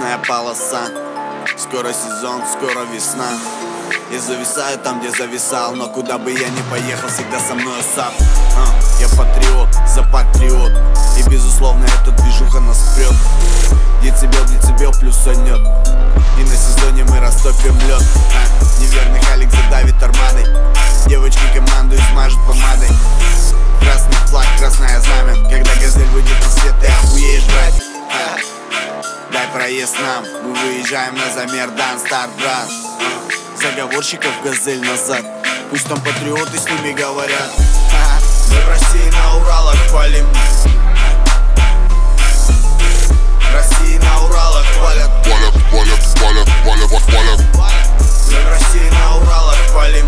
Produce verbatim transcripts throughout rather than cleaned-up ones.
черная полоса. Скоро сезон, скоро весна. Я зависаю там, где зависал, но куда бы я ни поехал, всегда со мной САП. а, Я патриот, за патриот. И безусловно эта движуха нас прет. Децибел, децибел плюсанет. И на сезоне мы растопим лед. а, Неверный Халик задавит армадой. Девочки команду измажут помадой. Красный флаг, красное знамя. Когда газель выйдет на свет, ты охуеешь, брат. а, Дай проезд нам, мы выезжаем на замер, дан старт, брат. Заговорщиков газель назад, пусть там патриоты с ними говорят. Мы в России на Уралах палим. В России на Уралах валят. Валят, валят, валят, валят, валят. Мы в России на Уралах палим.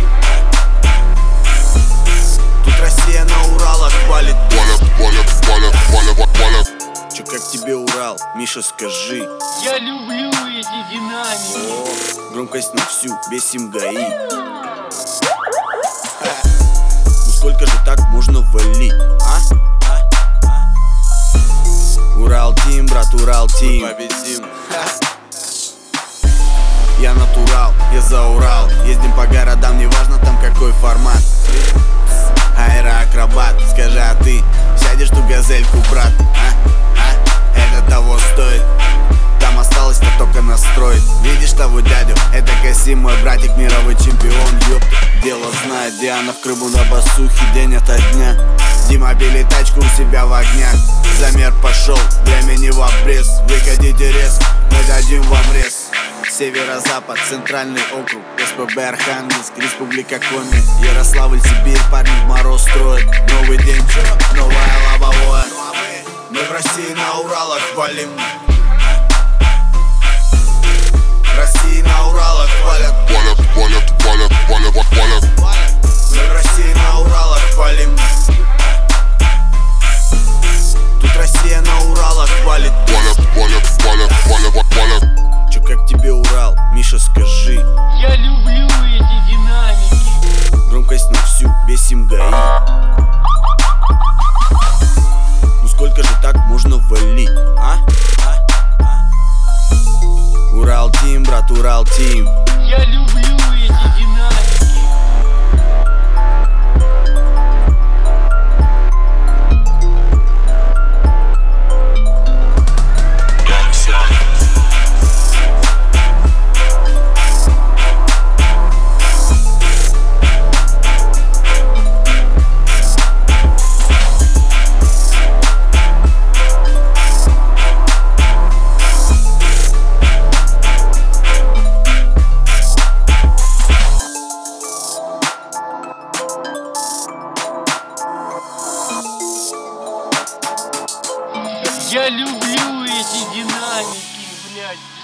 Тут Россия на Уралах валит. Валят, валят, валят, валят, валят. Чё, как тебе Урал, Миша, скажи? Я люблю эти динамики. О, громкость на всю, бесим ГАИ. Ну сколько же так можно валить, а? Урал Тим, брат, Урал Тим. Мы победим. Я натурал, я за Урал. Ездим по городам, неважно там какой формат. Аэроакробат, скажи, а ты сядешь ту газельку, брат? А? А? Это того стоит. Там осталось-то только настроить. Видишь того дядю? Это Касим, мой братик, мировой чемпион, ёпта. Дело знает Диана в Крыму на басухе день ото дня. Дима били тачку у себя в огнях. Замер пошел, времени в обрез. Выходите резко, мы дадим вам рез. Северо-запад, центральный округ, СПБ Архангельск, Республика Коми, Ярославль, Сибирь, парни в мороз строят. Новый день, новое лобовое. Мы в России на Уралах валим. В России на Уралах валят. Валят, валят, валят, валят, валят. Мы в России на Уралах валим. Тут Россия на Уралах валит. Валят, валят, валят, валят, валят. Чё, как тебе Урал, Миша, скажи? Я люблю эти динамики. Громкость на всю, бесим ГАИ. Ну сколько же так можно валить, а? Урал Тим, брат, Урал Тим. Я люблю эти динамики. Я люблю эти динамики, блядь.